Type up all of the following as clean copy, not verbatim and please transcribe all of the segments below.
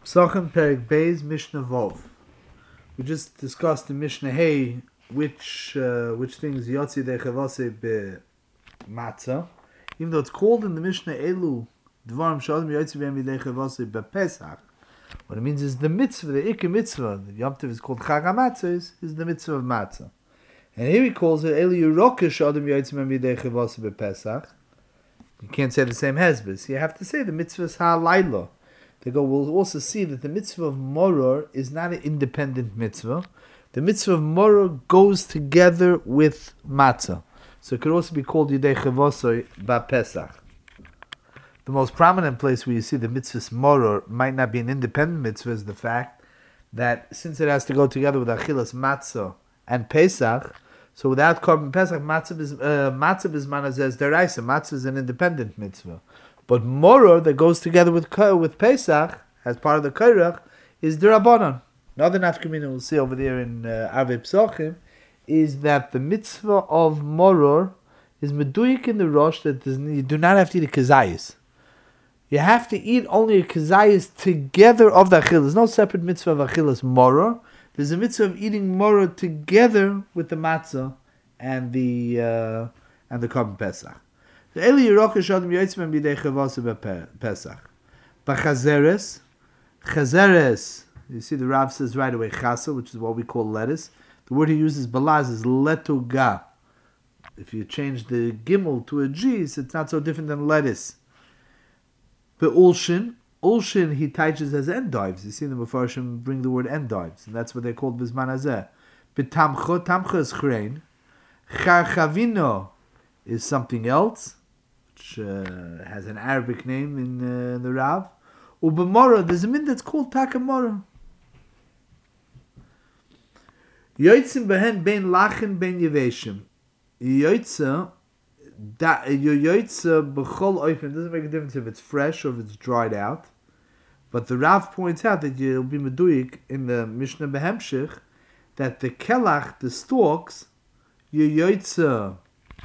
Psachim Perek Beis Mishnah Vov. We just discussed in Mishnah Hey which things Yotzi Dechavase be Matzah. Even though it's called in the Mishnah Elu Dvarim Shalom Yotzi Be'em Dechavase be Pesach. What it means is the mitzvah, the Ikka mitzvah. The Yom Tov is called Chag HaMatzah, is the mitzvah of Matzah. And here he calls it Elu Yerokish Adam Yotzi Be'em Dechavase be Pesach. You can't say the same hezbis. You have to say the mitzvah is ha'layla. They go, we'll also see that the mitzvah of moror is not an independent mitzvah. The mitzvah of moror goes together with matzah. So it could also be called Yidei Chavosoi Ba Pesach. The most prominent place where you see the mitzvah's moror might not be an independent mitzvah is the fact that since it has to go together with Achilas Matzah and Pesach, so without Korban Pesach, matzah bisman says deraisa. Matzah is an independent mitzvah, but moror that goes together with Pesach as part of the kairach is derabanan. Another nafkamina we'll see over there in Arvei Psachim is that the mitzvah of moror is meduyik in the rosh that you do not have to eat a kazayis. You have to eat only a kazayis together of the achilas. There's no separate mitzvah of achilas moror. There's a mitzvah of eating moror together with the matzah and the korban pesach. The Eli Yerokish Adam Yotzim B'Yidei Chavasa Pesach. B'Chazeres, you see the Rav says right away chasa, which is what we call lettuce. The word he uses balaz is letuga. If you change the gimel to a g, it's not so different than lettuce. Be'ulshin he teaches as endives. You see the Mefarshim bring the word endives, and that's what they're called bisman hazeh. Tamcha is chrein. Charchavino is something else, which has an Arabic name in the Rav. Ubemora, there's a min that's called takamora. Yoitzim behen bein lachen bein yeveshim. Yoitza b'chol oifen. Doesn't make a difference if it's fresh or if it's dried out. But the Rav points out that you'll be meduyik in the Mishnah Behemshich that the kelach, the stalks, yoytza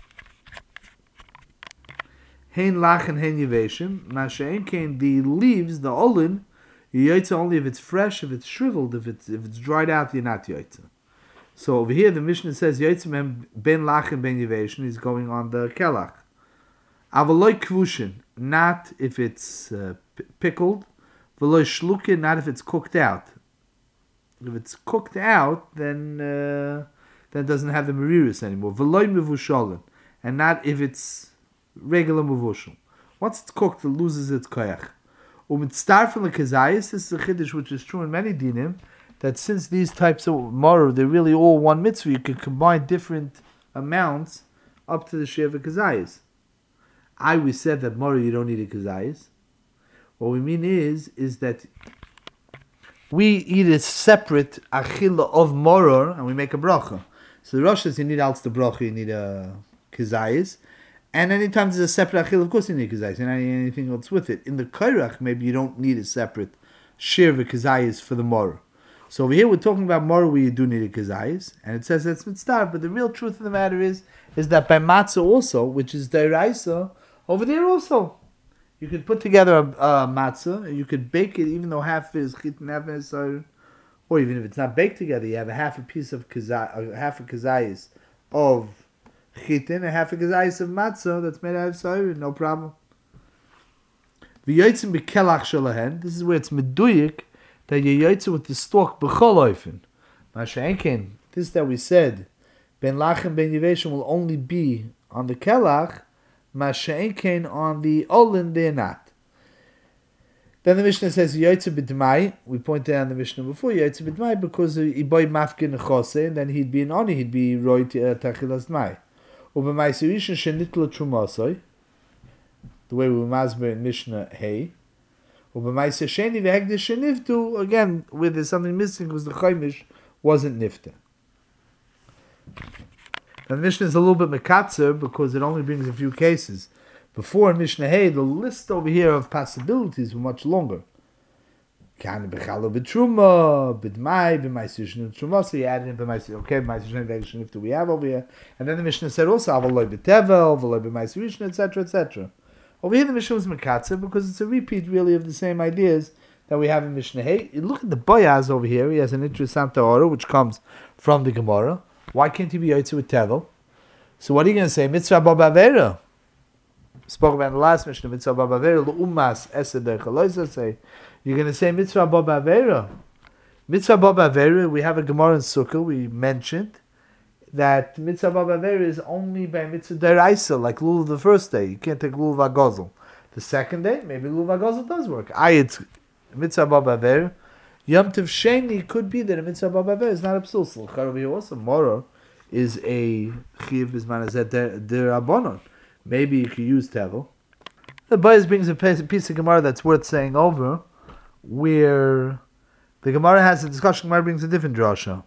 hein lachen hein yeveshim. Mashein kain, the leaves, the olin, yoytza only if it's fresh, if it's shriveled, if it's dried out, you're not yoytza. So over here the Mishnah says yoytza ben lachen ben yeveshim. He's going on the kelach. Avaloi kvushin, not if it's pickled. V'lo shlukin, not if it's cooked out. If it's cooked out, then it doesn't have the merirus anymore. V'lo mevushalin, and not if it's regular mevushal. Once it's cooked, it loses its koyach. U'mitztar from the kazayis, this is a chiddush which is true in many dinim, that since these types of moror, they're really all one mitzvah, you can combine different amounts up to the share of a kazayis. We said that moror you don't need a kazayis. What we mean is that we eat a separate achila of moror and we make a bracha. So the Rosh says you need also the bracha, you need a kazayis. And anytime there's a separate achila, of course you need a kazayis. You don't need anything else with it. In the kairach, maybe you don't need a separate share of a kazayis for the moror. So over here we're talking about moror where you do need a kazayis. And it says that's mitzvah. But the real truth of the matter is that by matzah also, which is deraisa, over there also, you could put together a matzah, you could bake it even though half is chitin, half is sour, or even if it's not baked together, you have a half a piece of half a kazayis of chitin, and half a kazayis of matzah that's made out of sour, no problem. V'yotzim b'kelach shalahen, this is where it's meduyik that you yotzim with the stalk b'chol oifen. Masha'enken, this that we said, ben lachem ben yeveshim will only be on the kelach. Masha'enkein on the olin, they're not. Then the Mishnah says Yoitza b'dmai. We pointed out in the Mishnah before Yoitza b'dmai because he boy mafkin chose, and then he'd be an oni, he'd be roy tachilas dmai. Ubemai serishin shenitla trumasoi, the way we masber in Mishnah Hey. Ubemai sesheni v'hegdish sheniftu, again where there's something missing because the chaimish wasn't nifta. Now the Mishnah is a little bit mekatzer because it only brings a few cases. Before in Mishnah Hey, the list over here of possibilities were much longer. Kan b'chalo b'truma, b'dmai, b'mai sishnu truma. So you added in b'mai sishnu. Okay, b'mai sishnu v'egishnu we have over here. And then the Mishnah said also avaloi b'tevel, avaloi b'mai sishnu, etc., etc. Over here the Mishnah was mekatzer because it's a repeat really of the same ideas that we have in Mishnah Hey. You look at the Boyaz over here. He has an interesting order which comes from the Gemara. Why can't he be Yotze with Tevel? So what are you going to say? Mitzvah Babavera. Spoke about in the last Mishnah. Mitzvah Babavera. L'umas esed derechaloisa say. You're going to say Mitzvah Babavera. Mitzvah Babavera. We have a Gemara in Sukkah. We mentioned that Mitzvah Babavera is only by Mitzvah Deraisa, like Lulav the first day. You can't take Lulav Agozel. The second day, maybe Lulav Agozel does work. It's Mitzvah Babavera. Yom Tov Sheni could be that a Mitzvah Babavera is not a psul. Over also, Moror is a Chiv Bisman Azet Derabonon. Maybe you could use Tevel. The Bayes brings a piece of Gemara that's worth saying over, where the Gemara has a discussion. Gemara brings a different drasha.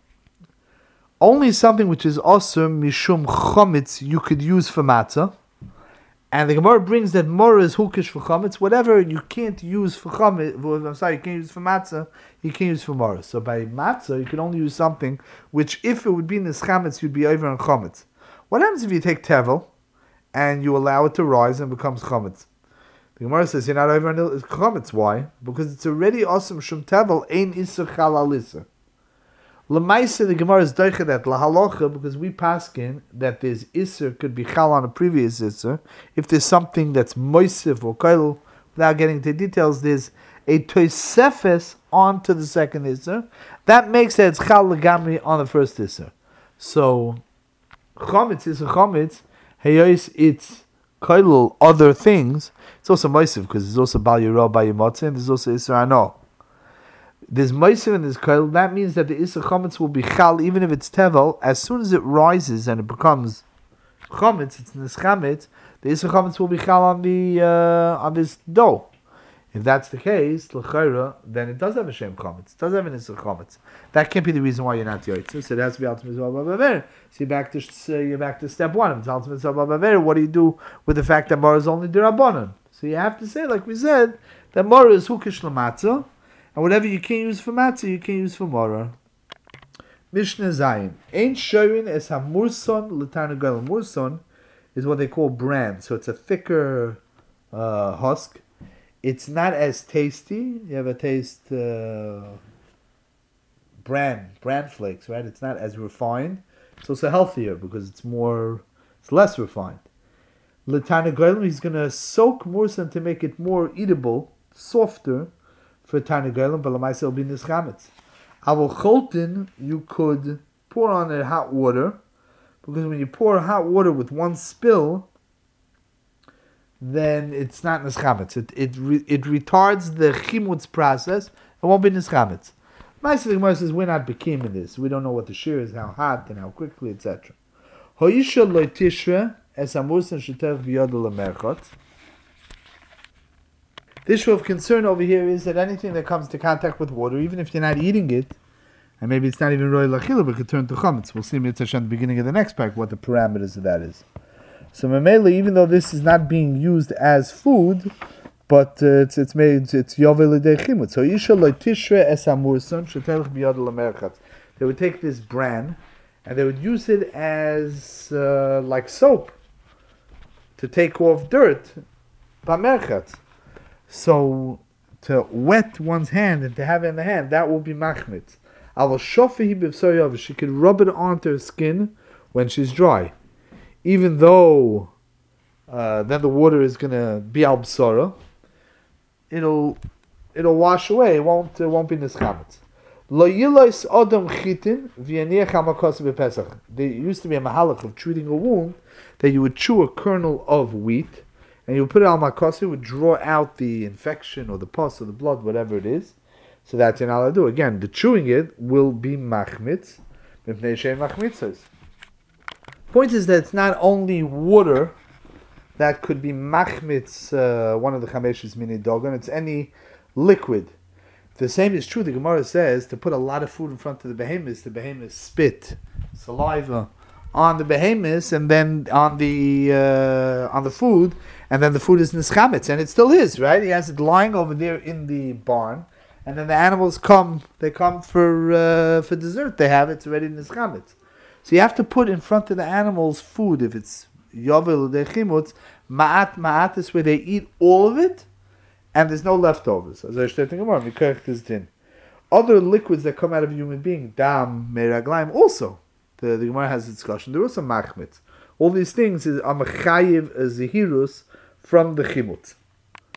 Only something which is also mishum chometz you could use for matzah, and the Gemara brings that more is hukish for chometz. Whatever you can't use for chometz, you can't use for matzah, you can't use for morah. So by matzah, you can only use something which, if it would be in this chometz, you'd be over on chometz. What happens if you take tevel and you allow it to rise and becomes chometz? The Gemara says you're not over on chometz. Why? Because it's already awesome shum tevel ein iser chalal iser. L'maisa, the Gemara is doicha that lahalocha, because we paskin that there's iser could be chal on a previous iser. If there's something that's moisif or kail, without getting into details, there's a toisefes onto the second iser. That makes that it's chal legamri on the first iser. So chometz is a chometz. Heyois it's kailul other things. It's also moisif because there's also bal yirah, bal yimotze, and there's also iser ano. There's Meiser and there's Kail. That means that the Issa Chometz will be Chal, even if it's Tevel. As soon as it rises and it becomes Chometz, it's in this Chometz, the Issa Chometz will be Chal on this dough. If that's the case, L'chaira, then it does have a Shem Chometz. It does have an Issa Chometz. That can't be the reason why you're not Yoitzer. So it has to be Ultimate Zobah Baver. So you're back to step one. If it's Ultimate Zobah Baver, what do you do with the fact that Mara is only Dirabonon? So you have to say, like we said, that Mara is Hukish Lamatzah. And whatever you can't use for matzah, you can't use for morah. Mishnah Zayin. Ein shoyin es hamurson l'tarnagol. Murson is what they call bran. So it's a thicker husk. It's not as tasty. You ever taste bran flakes, right? It's not as refined. It's also healthier because it's less refined. L'tarnagol, he's going to soak murson to make it more eatable, softer, for Tarnagolim, but Lamaisa will be Nischametz. Avol Choltin, you could pour on it hot water, because when you pour hot water with one spill, then it's not Nischametz. It retards the Chimutz process, it won't be Nischametz. Lamaisa, the Gemara says, we're not bekim in this. We don't know what the shear is, how hot and how quickly, etc. Hoyisha loy tishre, es amursan shetech biyodel lemerchot. The issue of concern over here is that anything that comes to contact with water, even if you're not eating it, and maybe it's not even roy lachila, but it could turn to chametz. We'll see at the beginning of the next pack what the parameters of that is. So memele, even though this is not being used as food, but it's yovel l'dei chimut. So isha lo tishre es amurson shetelch biyad l'merchat. They would take this bran and they would use it as like soap to take off dirt b'merchat. So to wet one's hand and to have it in the hand, that will be machmitz. She could rub it onto her skin when she's dry, even though then the water is going to be al b'sara. It'll wash away. It won't be nischametz. Lo yilos adam chitin v'yaniach hamakos b'pesach. There used to be a mahalach of treating a wound that you would chew a kernel of wheat and you would put it on makos. It would draw out the infection or the pus or the blood, whatever it is. So that's you're not allowed to do. Again, the chewing it will be machmitz. Point is that it's not only water that could be machmitz, one of the chameshes mini dogon, it's any liquid. The same is true. The Gemara says to put a lot of food in front of the behemoth spit, saliva on the behemoth, and then on the food, and then the food is nischametz, and it still is, right? He has it lying over there in the barn, and then the animals come. They come for dessert. They have it. It's already nischametz. So you have to put in front of the animals food. If it's yovel or dechimutz, ma'at is where they eat all of it, and there's no leftovers. As I said, other liquids that come out of a human being, dam, meraglaim, also. The Gemara has a discussion. There was some machmit. All these things are mechayiv zehirus from the chimut.